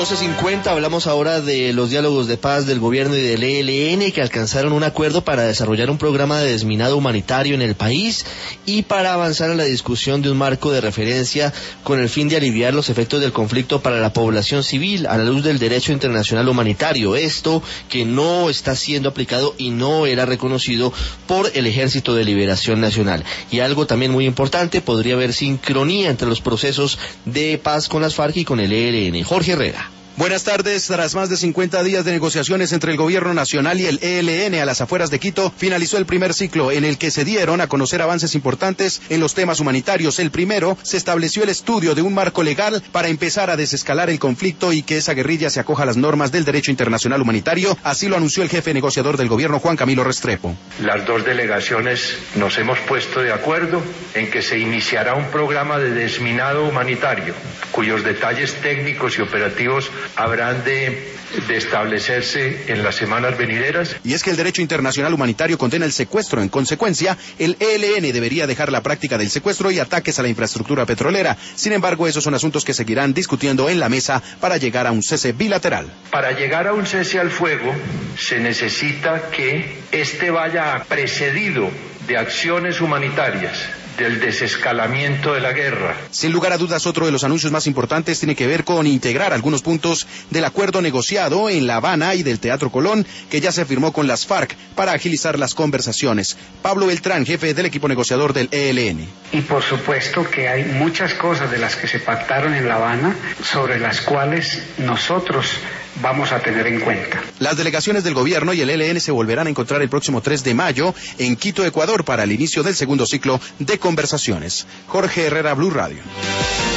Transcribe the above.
12:50, hablamos ahora de los diálogos de paz del gobierno y del ELN que alcanzaron un acuerdo para desarrollar un programa de desminado humanitario en el país y para avanzar en la discusión de un marco de referencia con el fin de aliviar los efectos del conflicto para la población civil a la luz del derecho internacional humanitario. Esto que no está siendo aplicado y no era reconocido por el Ejército de Liberación Nacional. Y algo también muy importante, podría haber sincronía entre los procesos de paz con las FARC y con el ELN. Jorge Herrera. Buenas tardes. Tras más de 50 días de negociaciones entre el gobierno nacional y el ELN a las afueras de Quito, finalizó el primer ciclo en el que se dieron a conocer avances importantes en los temas humanitarios. El primero, se estableció el estudio de un marco legal para empezar a desescalar el conflicto y que esa guerrilla se acoja a las normas del derecho internacional humanitario. Así lo anunció el jefe negociador del gobierno, Juan Camilo Restrepo. Las dos delegaciones nos hemos puesto de acuerdo en que se iniciará un programa de desminado humanitario, cuyos detalles técnicos y operativos habrán de establecerse en las semanas venideras. Y es que el derecho internacional humanitario condena el secuestro. En consecuencia, el ELN debería dejar la práctica del secuestro y ataques a la infraestructura petrolera. Sin embargo, esos son asuntos que seguirán discutiendo en la mesa para llegar a un cese bilateral. Para llegar a un cese al fuego, se necesita que este vaya precedido de acciones humanitarias, del desescalamiento de la guerra. Sin lugar a dudas, otro de los anuncios más importantes tiene que ver con integrar algunos puntos del acuerdo negociado en La Habana y del Teatro Colón, que ya se firmó con las FARC para agilizar las conversaciones. Pablo Beltrán, jefe del equipo negociador del ELN. Y por supuesto que hay muchas cosas de las que se pactaron en La Habana sobre las cuales nosotros vamos a tener en cuenta. Las delegaciones del gobierno y el ELN se volverán a encontrar el próximo 3 de mayo en Quito, Ecuador, para el inicio del segundo ciclo de conversaciones. Jorge Herrera, Blue Radio.